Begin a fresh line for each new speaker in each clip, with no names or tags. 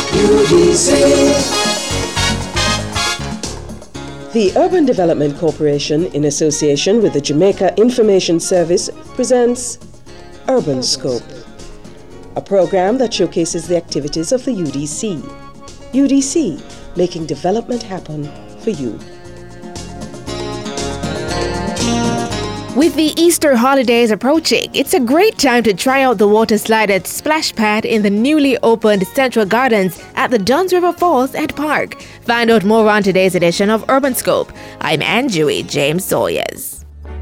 UDC.
The Urban Development Corporation, in association with the Jamaica Information Service, presents Urban Scope, a program that showcases the activities of the UDC. UDC, making development happen for you.
With the Easter holidays approaching, it's a great time to try out the water slide at Splash Pad in the newly opened Central Gardens at the Duns River Falls and Park. Find out more on today's edition of Urban Scope. I'm Anjui James Sawyers.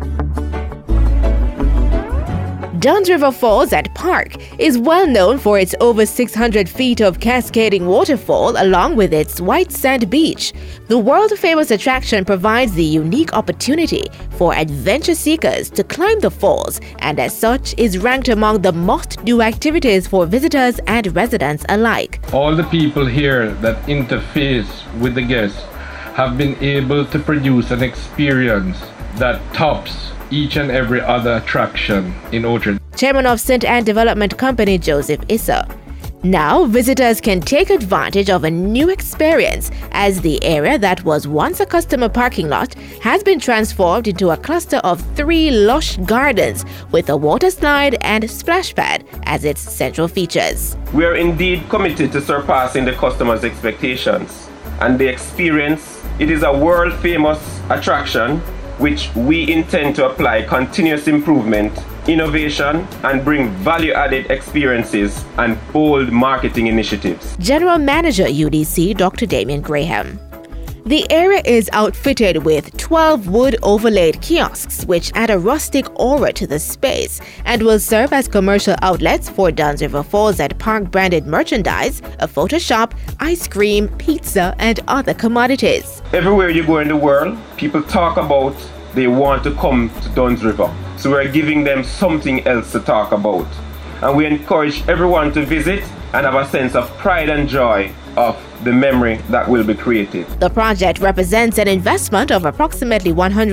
Duns River Falls at Park is well known for its over 600 feet of cascading waterfall along with its white sand beach. The world-famous attraction provides the unique opportunity for adventure seekers to climb the falls and as such is ranked among the must-do activities for visitors and residents alike.
All the people here that interface with the guests have been able to produce an experience that tops each and every other attraction in Orchard.
Chairman of St. Anne Development Company Joseph Issa. Now, visitors can take advantage of a new experience as the area that was once a customer parking lot has been transformed into a cluster of 3 lush gardens with a water slide and splash pad as its central features.
We are indeed committed to surpassing the customer's expectations and the experience. It is a world-famous attraction which we intend to apply continuous improvement, innovation, and bring value-added experiences and bold marketing initiatives.
General Manager UDC Dr. Damien Graham. The area is outfitted with 12 wood overlaid kiosks which add a rustic aura to the space and will serve as commercial outlets for Duns River Falls at Park branded merchandise, a photo shop, ice cream, pizza, and other commodities.
Everywhere you go in the world, people talk about they want to come to Duns River. So we're giving them something else to talk about. And we encourage everyone to visit and have a sense of pride and joy of the memory that will be created.
The project represents an investment of approximately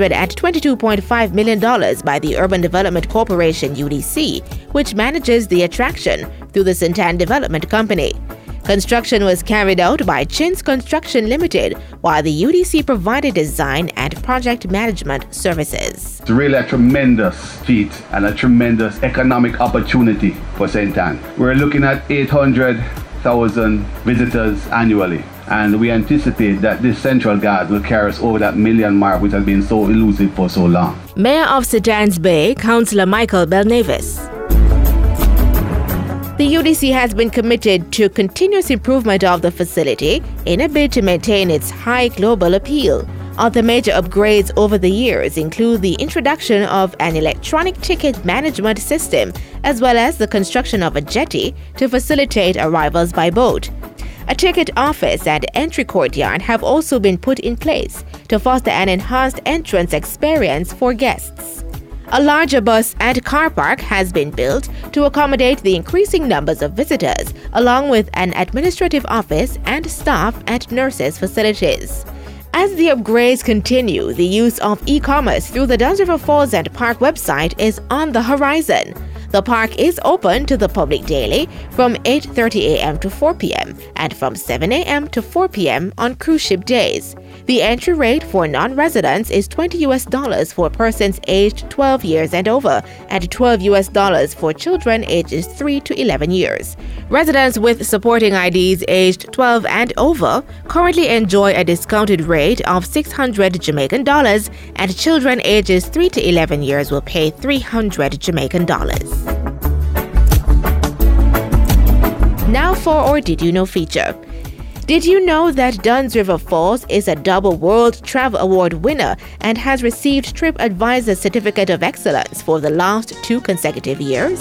$122.5 million by the Urban Development Corporation UDC, which manages the attraction through the St. Anne Development Company. Construction was carried out by Chins Construction Limited, while the UDC provided design and project management services.
It's really a tremendous feat and a tremendous economic opportunity for St. Anne. We're looking at 800,000 visitors annually, and we anticipate that this Central Garden will carry us over that million mark, which has been so elusive for so long.
Mayor of St. Anne's Bay, Councillor Michael Belnavis. The UDC has been committed to continuous improvement of the facility in a bid to maintain its high global appeal. Other major upgrades over the years include the introduction of an electronic ticket management system, as well as the construction of a jetty to facilitate arrivals by boat. A ticket office and entry courtyard have also been put in place to foster an enhanced entrance experience for guests. A larger bus and car park has been built to accommodate the increasing numbers of visitors, along with an administrative office and staff and nurses facilities. As the upgrades continue, the use of e-commerce through the Duns River Falls and Park website is on the horizon. The park is open to the public daily from 8:30 a.m. to 4 p.m. and from 7 a.m. to 4 p.m. on cruise ship days. The entry rate for non-residents is $20 for persons aged 12 years and over, and $12 for children ages 3 to 11 years. Residents with supporting IDs aged 12 and over currently enjoy a discounted rate of $600 Jamaican dollars, and children ages 3 to 11 years will pay $300 Jamaican dollars. Now for Or Did You Know feature. Did you know that Duns River Falls is a double World Travel Award winner and has received TripAdvisor Certificate of Excellence for the last 2 consecutive years?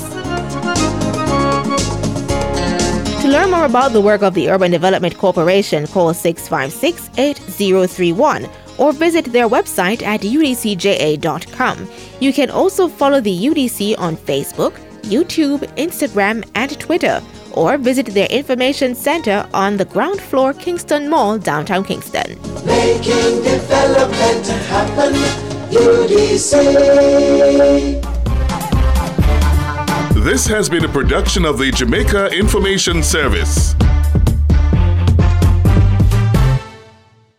To learn more about the work of the Urban Development Corporation, call 656-8031 or visit their website at udcja.com. You can also follow the UDC on Facebook, YouTube, Instagram, and Twitter, or visit their information center on the ground floor Kingston Mall, downtown Kingston.
Making development happen, UDC.
This has been a production of the Jamaica Information Service.